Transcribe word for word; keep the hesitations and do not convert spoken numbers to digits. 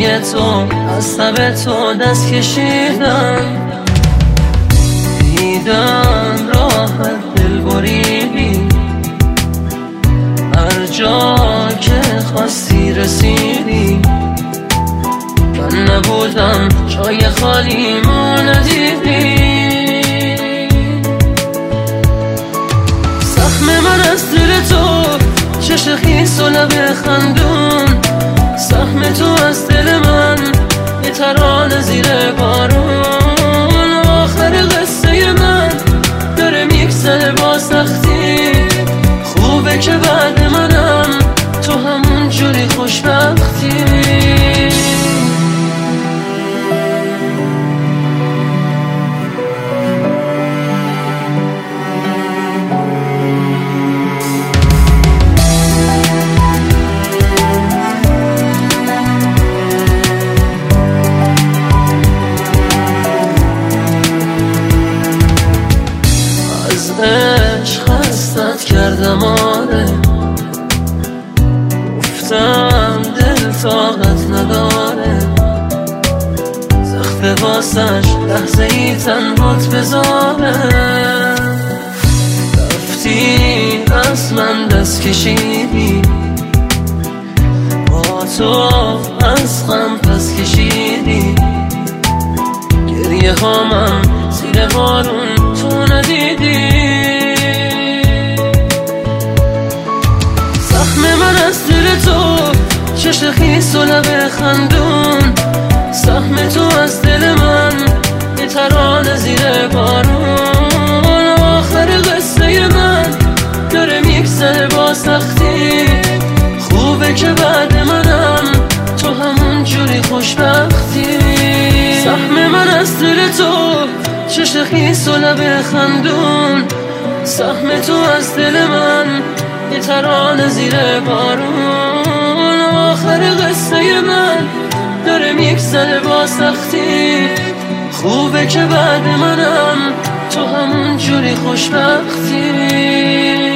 واسه تو از تب تو دست کشیدم، دیدم راحت دل بریدی، هر جا که خواستی رسیدی. من نبودم جای خالیمو ندیدی، زخم من از دل تو چشم خیس و لب خندون، سهم تو از دل من یه ترانه زیر بارون. آخر قصه من داره میگذره با سختی، خوبه که بعد منم تو همون جوری خوشبختی. عشق خستت کردم آره، گفتم دل طاقت نداره، زخم واسش لحظه ای تنهات بذاره. رفتی از من دست کشیدی، با تو از غم پس کشیدی، گریه هامم زیر بارون تو ندیدی. زخم من از دل تو چشم خیس و لب خندون، سهم تو از دل من یه ترانه زیر بارون. آخر قصه من داره میگذره با سختی، خوبه که بعد منم تو همون جوری خوشبختی. زخم من از دل تو چشم خیس و لب خندون، سهم تو از دل من یه ترانه زیر بارون. آخر قصه من داره میگذره با سختی، خوبه که بعد منم تو همون جوری خوشبختی.